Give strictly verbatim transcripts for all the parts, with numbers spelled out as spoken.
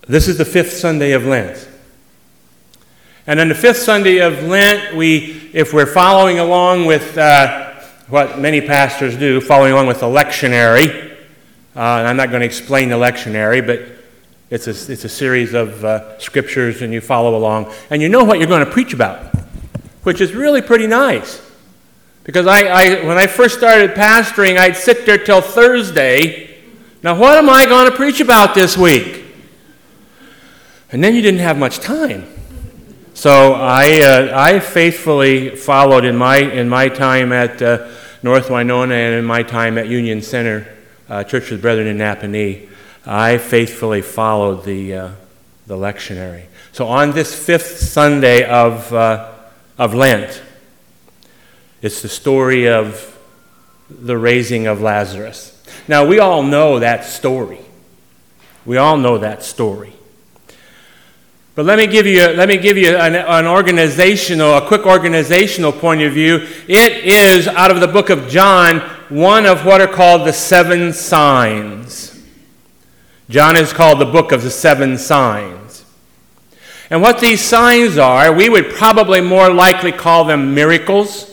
This is the fifth Sunday of Lent. And on the fifth Sunday of Lent, we, if we're following along with uh, what many pastors do, following along with the lectionary, uh, and I'm not going to explain the lectionary, but it's a, it's a series of uh, scriptures, and you follow along, and you know what you're going to preach about, which is really pretty nice. Because I, I when I first started pastoring, I'd sit there till Thursday. Now, what am I going to preach about this week? And then you didn't have much time. So I uh, I faithfully followed in my in my time at uh, North Winona and in my time at Union Center, uh, Church of the Brethren in Napanee. I faithfully followed the uh, the lectionary. So on this fifth Sunday of uh, of Lent, it's the story of the raising of Lazarus. Now we all know that story. We all know that story. But let me give you let me give you an, an organizational, a quick organizational point of view. It is out of the book of John, one of what are called the seven signs. John is called the book of the seven signs. And what these signs are, we would probably more likely call them miracles.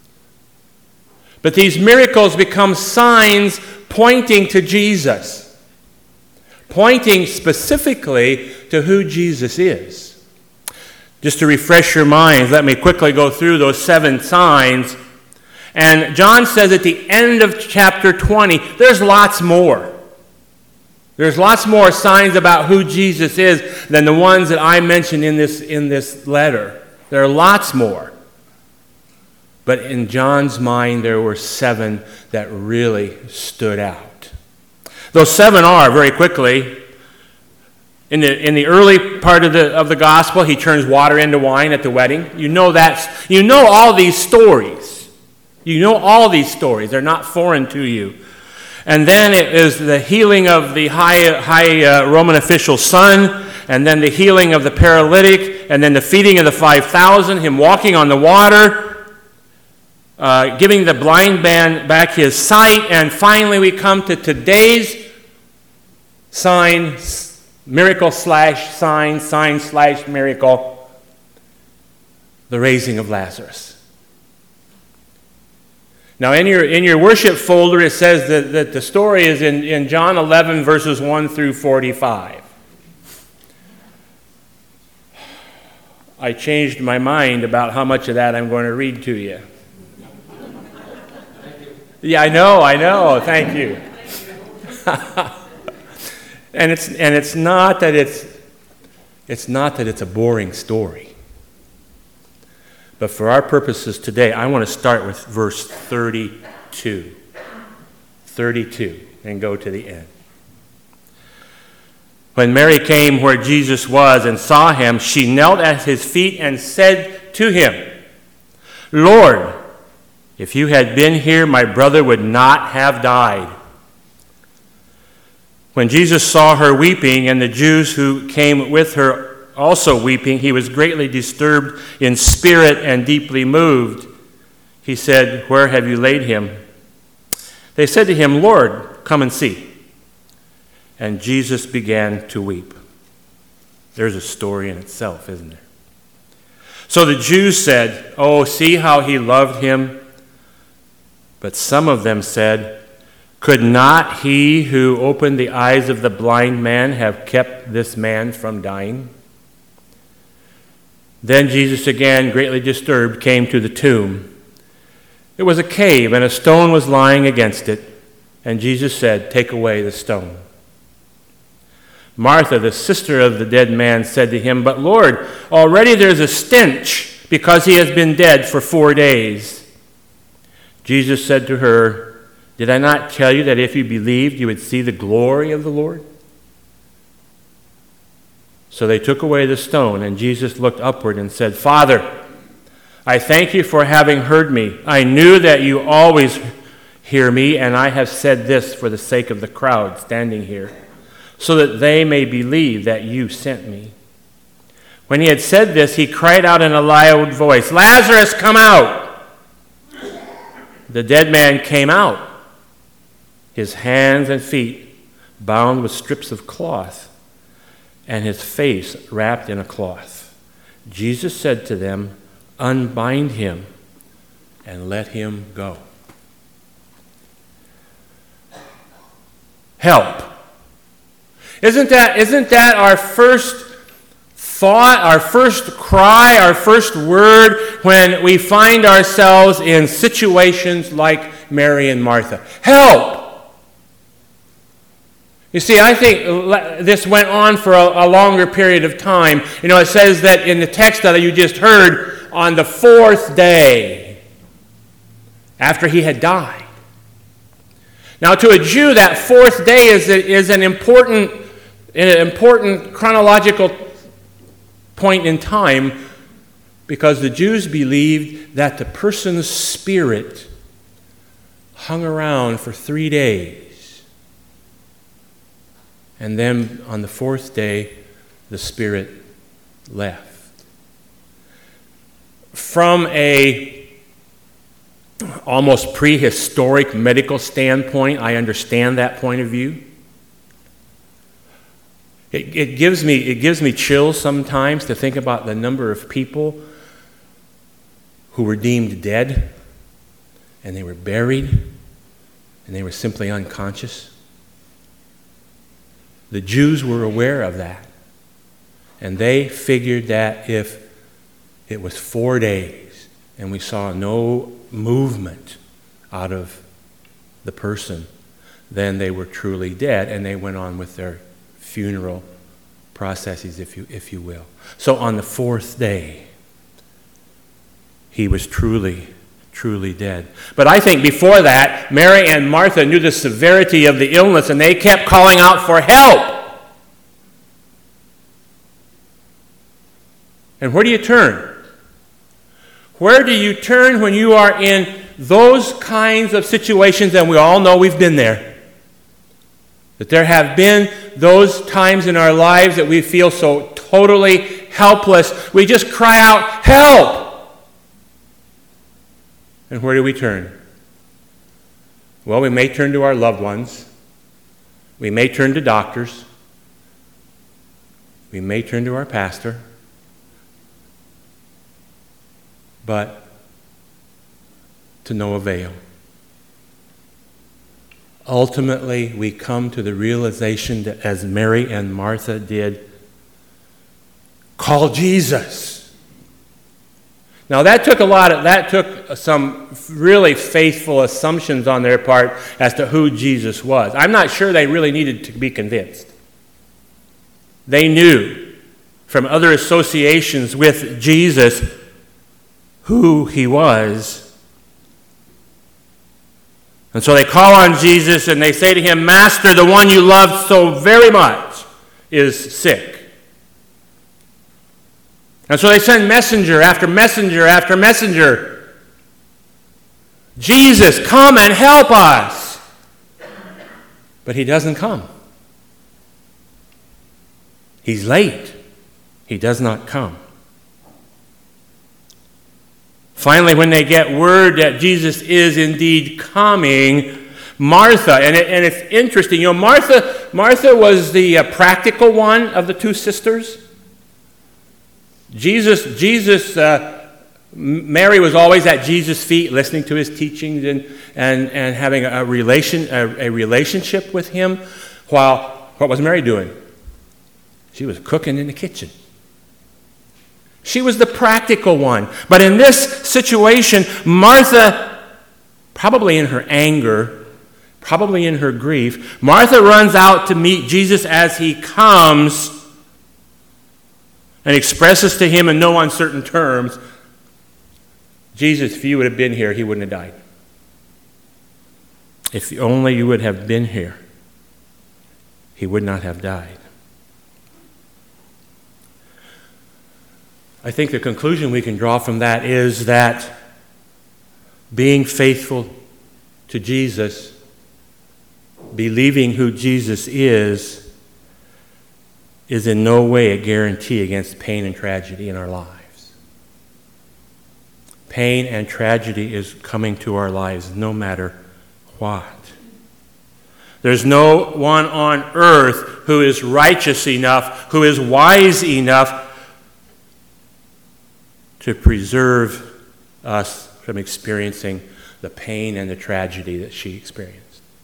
But these miracles become signs pointing to Jesus. Pointing specifically to who Jesus is. Just to refresh your minds, let me quickly go through those seven signs. And John says at the end of chapter twenty, there's lots more. There's lots more signs about who Jesus is than the ones that I mentioned in this, in this letter. There are lots more. But in John's mind, there were seven that really stood out. Those seven are, very quickly, in the in the early part of the of the gospel, he turns water into wine at the wedding. You know that's you know all these stories. You know all these stories. They're not foreign to you. And then it is the healing of the high high uh, Roman official's son, and then the healing of the paralytic, and then the feeding of the five thousand, him walking on the water, uh, giving the blind man back his sight, and finally we come to today's sign, miracle slash sign, sign slash miracle, the raising of Lazarus. Now in your in your worship folder it says that, that the story is in, in John eleven verses one through forty-five. I changed my mind about how much of that I'm going to read to you. Yeah, I know, I know. Thank you. and it's and it's not that it's it's not that it's a boring story. But for our purposes today, I want to start with verse thirty-two. thirty-two and go to the end. When Mary came where Jesus was and saw him, she knelt at his feet and said to him, "Lord, if you had been here, my brother would not have died." When Jesus saw her weeping, and the Jews who came with her also weeping, he was greatly disturbed in spirit and deeply moved. He said, "Where have you laid him?" They said to him, "Lord, come and see." And Jesus began to weep. There's a story in itself, isn't there? So the Jews said, "Oh, see how he loved him." But some of them said, "Could not he who opened the eyes of the blind man have kept this man from dying?" Then Jesus, again greatly disturbed, came to the tomb. It was a cave, and a stone was lying against it. And Jesus said, "Take away the stone." Martha, the sister of the dead man, said to him, "But Lord, already there's a stench, because he has been dead for four days." Jesus said to her, "Did I not tell you that if you believed, you would see the glory of the Lord?" So they took away the stone, and Jesus looked upward and said, "Father, I thank you for having heard me. I knew that you always hear me, and I have said this for the sake of the crowd standing here, so that they may believe that you sent me." When he had said this, he cried out in a loud voice, "Lazarus, come out!" The dead man came out, his hands and feet bound with strips of cloth, and his face wrapped in a cloth. Jesus said to them, "Unbind him and let him go." Help. Isn't that, isn't that our first thought, our first cry, our first word when we find ourselves in situations like Mary and Martha? Help! You see, I think this went on for a, a longer period of time. You know, it says that in the text that you just heard, on the fourth day after he had died. Now, to a Jew, that fourth day is, is an important, an important chronological point in time, because the Jews believed that the person's spirit hung around for three days. And then on the fourth day, the spirit left. From a almost prehistoric medical standpoint, I understand that point of view. It, it gives me it gives me chills sometimes to think about the number of people who were deemed dead, and they were buried, and they were simply unconscious. The Jews were aware of that, and they figured that if it was four days and we saw no movement out of the person, then they were truly dead, and they went on with their funeral processes, if you if you will. So on the fourth day, he was truly, truly dead. But I think before that, Mary and Martha knew the severity of the illness, and they kept calling out for help. And where do you turn? Where do you turn when you are in those kinds of situations? And we all know we've been there. That there have been those times in our lives that we feel so totally helpless. We just cry out, "Help!" And where do we turn? Well, we may turn to our loved ones. We may turn to doctors. We may turn to our pastor. But to no avail. Ultimately, we come to the realization that, as Mary and Martha did, call Jesus. Now that took a lot of, that took some really faithful assumptions on their part as to who Jesus was. I'm not sure they really needed to be convinced. They knew from other associations with Jesus who he was. And so they call on Jesus and they say to him, "Master, the one you loved so very much is sick." And so they send messenger after messenger after messenger. "Jesus, come and help us." But he doesn't come. He's late. He does not come. Finally, when they get word that Jesus is indeed coming, Martha, and, it, and it's interesting, you know, Martha, Martha was the uh, practical one of the two sisters. Jesus, Jesus, uh, Mary was always at Jesus' feet, listening to his teachings and and, and having a relation a, a relationship with him. While what was Mary doing? She was cooking in the kitchen. She was the practical one. But in this situation, Martha, probably in her anger, probably in her grief, Martha runs out to meet Jesus as he comes and expresses to him in no uncertain terms, "Jesus, if you would have been here, he wouldn't have died. If only you would have been here, he would not have died." I think the conclusion we can draw from that is that being faithful to Jesus, believing who Jesus is, is in no way a guarantee against pain and tragedy in our lives. Pain and tragedy is coming to our lives no matter what. There's no one on earth who is righteous enough, who is wise enough to preserve us from experiencing the pain and the tragedy that she experienced.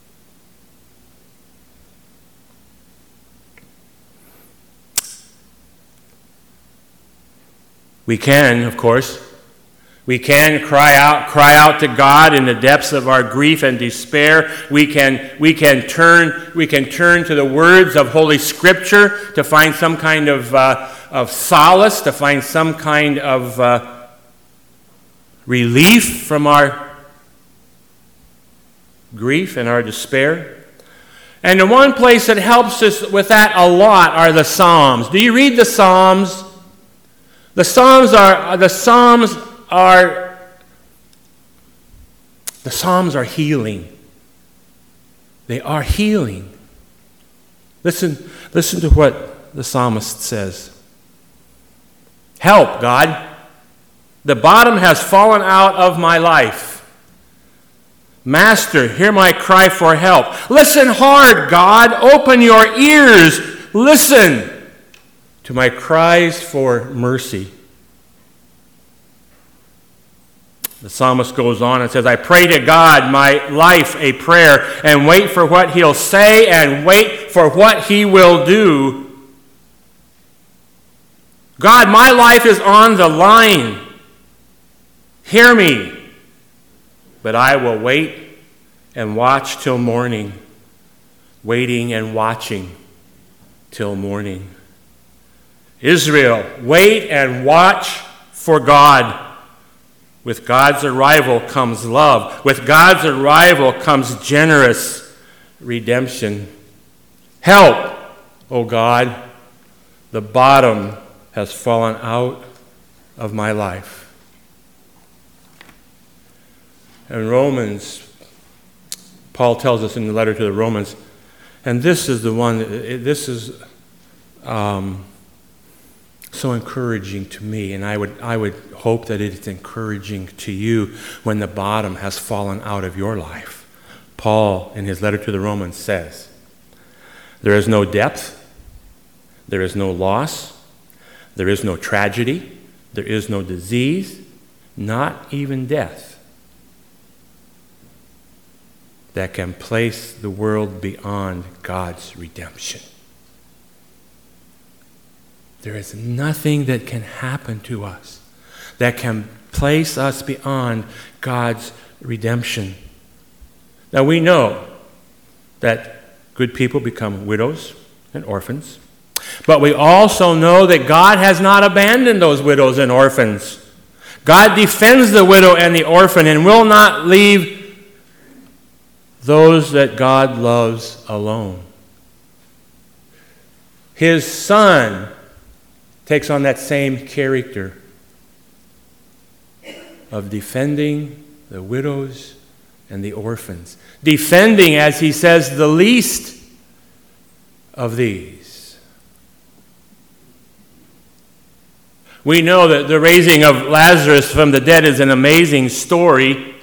We can, of course, we can cry out, cry out to God in the depths of our grief and despair. We can, we can turn, we can turn to the words of Holy Scripture to find some kind of uh, of solace, to find some kind of uh, relief from our grief and our despair. And the one place that helps us with that a lot are the Psalms. Do you read the Psalms? The Psalms are the Psalms are the Psalms are healing. They are healing. Listen, listen to what the psalmist says. Help, God. The bottom has fallen out of my life. Master, hear my cry for help. Listen hard, God. Open your ears. Listen to my cries for mercy. The psalmist goes on and says, I pray to God my life a prayer, and wait for what he'll say, and wait for what he will do. God, my life is on the line. Hear me. But I will wait and watch till morning, waiting and watching till morning. Israel, wait and watch for God. With God's arrival comes love. With God's arrival comes generous redemption. Help, O God. The bottom has fallen out of my life. In Romans, Paul tells us in the letter to the Romans, and this is the one, this is um, so encouraging to me, and I would I would hope that it's encouraging to you when the bottom has fallen out of your life. Paul, in his letter to the Romans, says, there is no depth, there is no loss, there is no tragedy, there is no disease, not even death, that can place the world beyond God's redemption. There is nothing that can happen to us that can place us beyond God's redemption. Now we know that good people become widows and orphans, but we also know that God has not abandoned those widows and orphans. God defends the widow and the orphan and will not leave those that God loves alone. His Son takes on that same character of defending the widows and the orphans. Defending, as he says, the least of these. We know that the raising of Lazarus from the dead is an amazing story.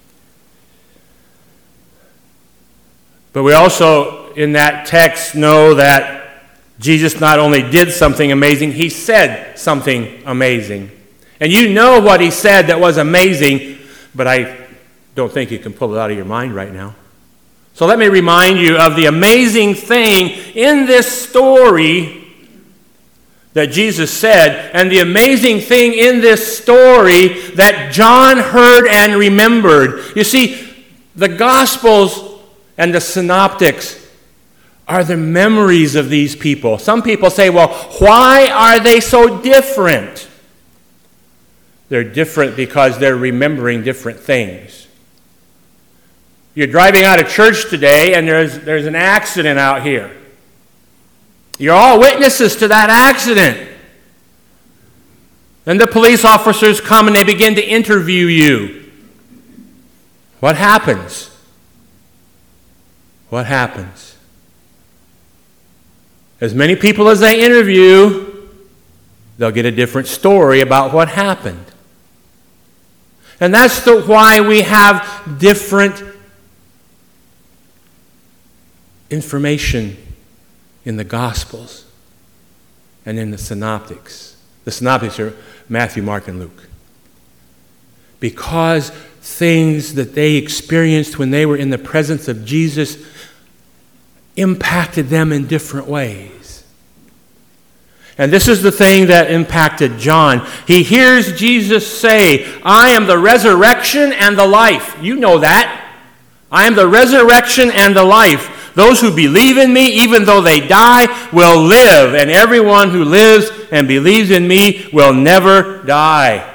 But we also, in that text, know that Jesus not only did something amazing, he said something amazing. And you know what he said that was amazing, but I don't think you can pull it out of your mind right now. So let me remind you of the amazing thing in this story that Jesus said, and the amazing thing in this story that John heard and remembered. You see, the Gospels and the Synoptics are the memories of these people. Some people say, well, why are they so different? They're different because they're remembering different things. You're driving out of church today and there's, there's an accident out here. You're all witnesses to that accident. Then the police officers come and they begin to interview you. What happens? What happens? As many people as they interview, they'll get a different story about what happened. And that's the, why we have different information in the Gospels and in the Synoptics. The Synoptics are Matthew, Mark, and Luke. Because things that they experienced when they were in the presence of Jesus impacted them in different ways. And this is the thing that impacted John. He hears Jesus say, I am the resurrection and the life. You know that. I am the resurrection and the life. Those who believe in me, even though they die, will live. And everyone who lives and believes in me will never die.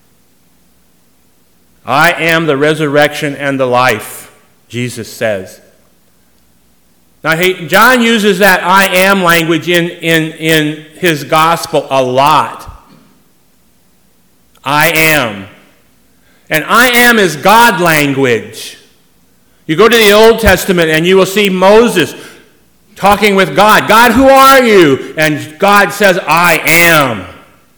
I am the resurrection and the life, Jesus says. Now, he, John uses that I am language in, in, in his gospel a lot. I am. And I am is God language. You go to the Old Testament and you will see Moses talking with God. God, who are you? And God says, I am.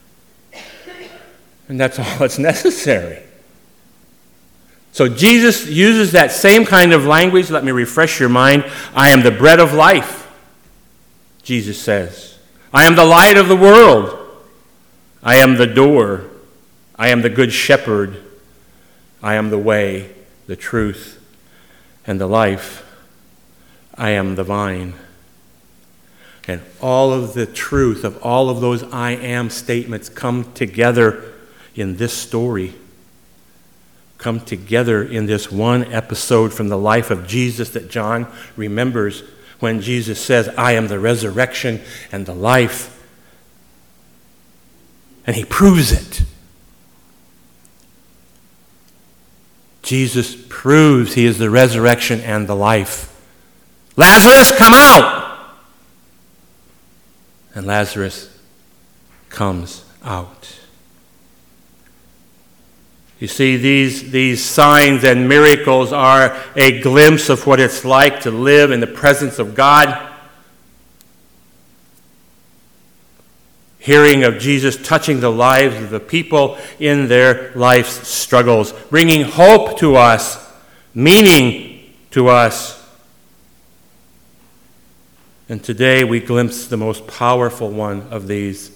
And that's all that's necessary. So Jesus uses that same kind of language. Let me refresh your mind. I am the bread of life, Jesus says. I am the light of the world. I am the door. I am the good shepherd. I am the way, the truth, and the life. I am the vine. And all of the truth of all of those I am statements come together in this story. Come together in this one episode from the life of Jesus that John remembers when Jesus says, I am the resurrection and the life. And he proves it. Jesus proves he is the resurrection and the life. Lazarus, come out! And Lazarus comes out. You see, these, these signs and miracles are a glimpse of what it's like to live in the presence of God. Hearing of Jesus touching the lives of the people in their life's struggles, bringing hope to us, meaning to us. And today we glimpse the most powerful one of these,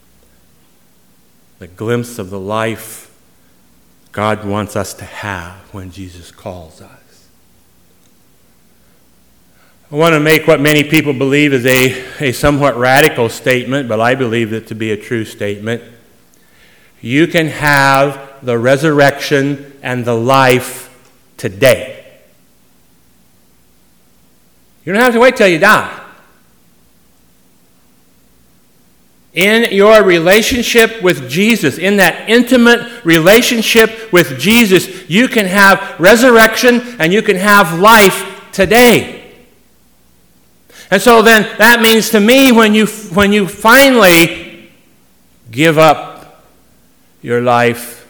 the glimpse of the life God wants us to have when Jesus calls us. I want to make what many people believe is a, a somewhat radical statement, but I believe it to be a true statement. You can have the resurrection and the life today. You don't have to wait till you die. In your relationship with Jesus, in that intimate relationship with Jesus, you can have resurrection and you can have life today. And so then that means to me when you when you finally give up your life,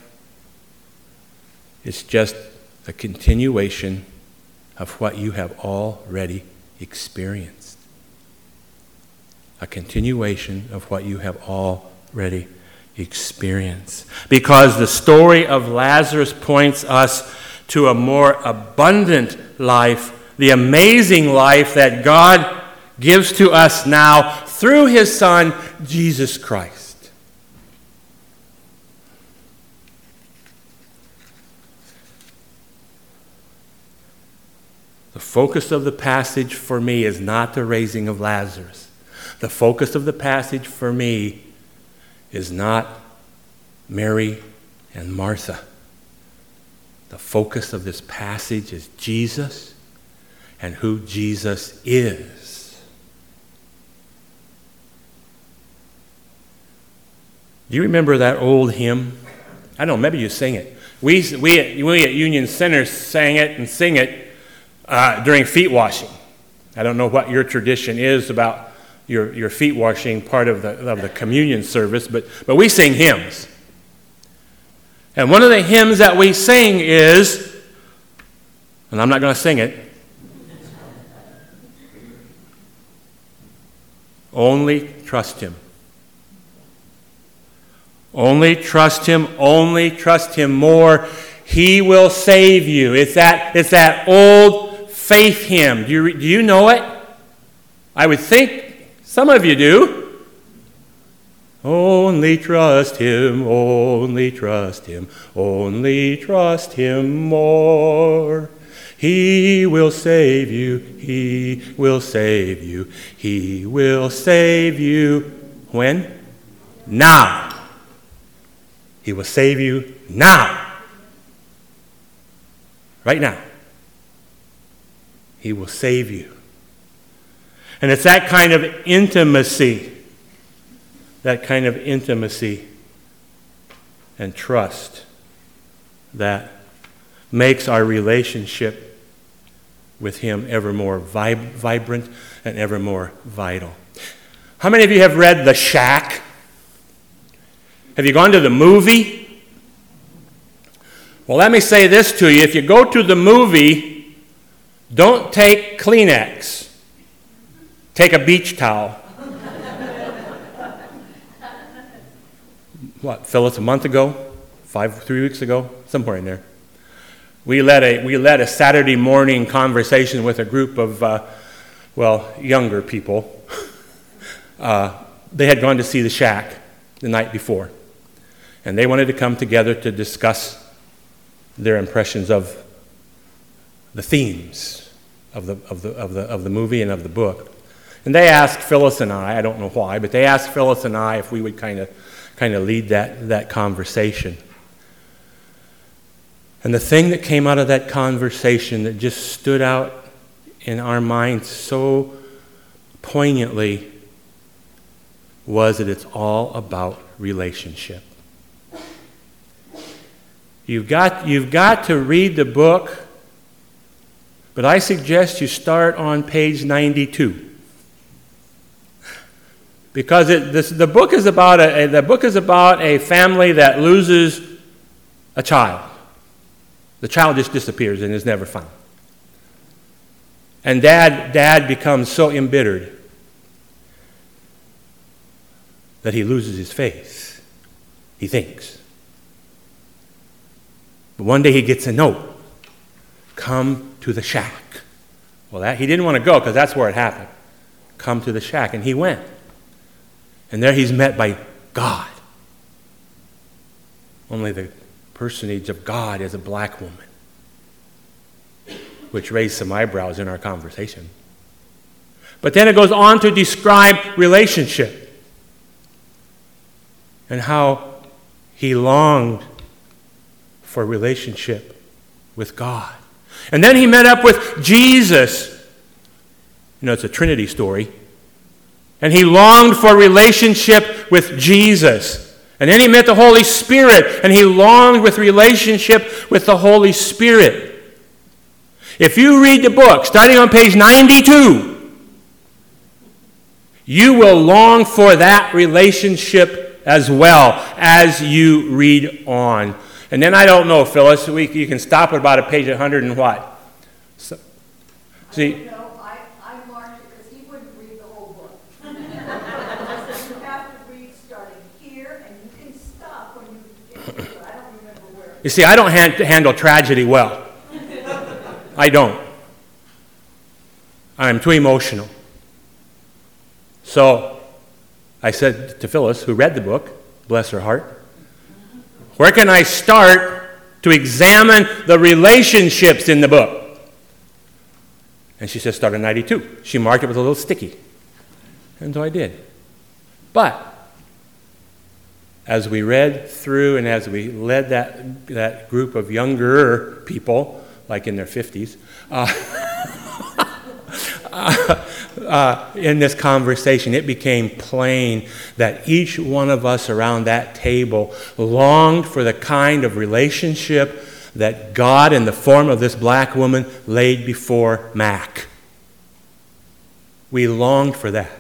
it's just a continuation of what you have already experienced. A continuation of what you have already experienced. Because the story of Lazarus points us to a more abundant life, the amazing life that God gives to us now through his Son, Jesus Christ. The focus of the passage for me is not the raising of Lazarus. The focus of the passage for me is not Mary and Martha. The focus of this passage is Jesus and who Jesus is. Do you remember that old hymn? I don't know, maybe you sing it. We, we, we at Union Center sang it and sing it uh, during feet washing. I don't know what your tradition is about Your, your feet washing part of the of the communion service, but, but we sing hymns. And one of the hymns that we sing is, and I'm not going to sing it, only trust him. Only trust him, only trust him more. He will save you. It's that, it's that old faith hymn. Do you, do you know it? I would think some of you do. Only trust him, only trust him, only trust him more. He will save you, he will save you, he will save you. When? Now. He will save you now. Right now. He will save you. And it's that kind of intimacy, that kind of intimacy and trust that makes our relationship with him ever more vib- vibrant and ever more vital. How many of you have read The Shack? Have you gone to the movie? Well, let me say this to you. If you go to the movie, don't take Kleenex. Take a beach towel. What, Phyllis, a month ago? Five, three weeks ago? Somewhere in there. We led a, we led a Saturday morning conversation with a group of, uh, well, younger people. Uh, they had gone to see The Shack the night before. And they wanted to come together to discuss their impressions of the themes of the, of the, of the, of the movie and of the book. And they asked Phyllis and I, I don't know why, but they asked Phyllis and I if we would kind of kind of lead that, that conversation. And the thing that came out of that conversation that just stood out in our minds so poignantly was that it's all about relationship. You've got, you've got to read the book, but I suggest you start on page ninety-two. Because it, this, the book is about a, the book is about a family that loses a child. The child just disappears and is never found. And dad, dad becomes so embittered that he loses his faith, he thinks. But one day he gets a note. Come to the shack. Well, that, he didn't want to go because that's where it happened. Come to the shack. And he went. And there he's met by God. Only the personage of God is a black woman, which raised some eyebrows in our conversation. But then it goes on to describe relationship and how he longed for relationship with God. And then he met up with Jesus. You know, it's a Trinity story. And he longed for relationship with Jesus. And then he met the Holy Spirit, and he longed with relationship with the Holy Spirit. If you read the book, starting on page ninety-two, you will long for that relationship as well as you read on. And then I don't know, Phyllis, we, you can stop at about a page one hundred and what? So, see, you see, I don't hand, handle tragedy well. I don't. I'm too emotional. So I said to Phyllis, who read the book, bless her heart, where can I start to examine the relationships in the book? And she said, start at ninety-two. She marked it with a little sticky. And so I did. But as we read through and as we led that, that group of younger people, like in their fifties, uh, uh, uh, in this conversation, it became plain that each one of us around that table longed for the kind of relationship that God, in the form of this black woman, laid before Mac. We longed for that.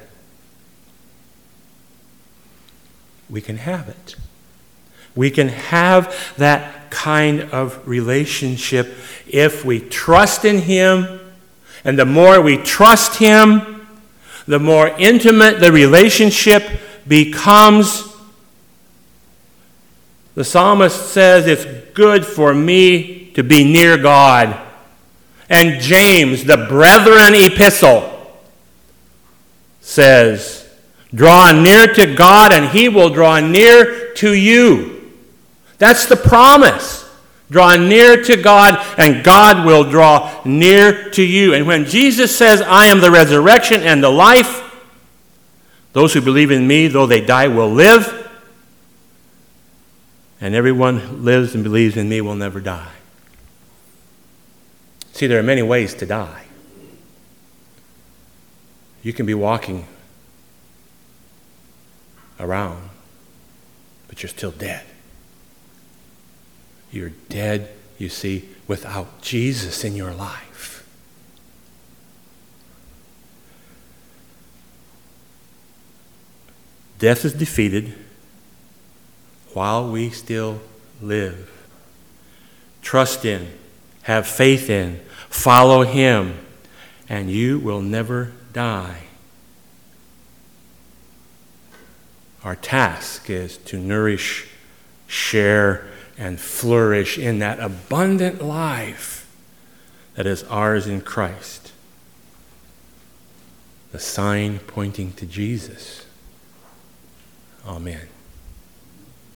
We can have it. We can have that kind of relationship if we trust in Him. And the more we trust Him, the more intimate the relationship becomes. The psalmist says it's good for me to be near God. And James, the brethren epistle, says, draw near to God and he will draw near to you. That's the promise. Draw near to God and God will draw near to you. And when Jesus says, I am the resurrection and the life, those who believe in me, though they die, will live. And everyone who lives and believes in me will never die. See, there are many ways to die. You can be walking around, but you're still dead. You're dead, you see, without Jesus in your life. Death is defeated while we still live. Trust in, have faith in, follow him, and you will never die. Our task is to nourish, share, and flourish in that abundant life that is ours in Christ. The sign pointing to Jesus. Amen.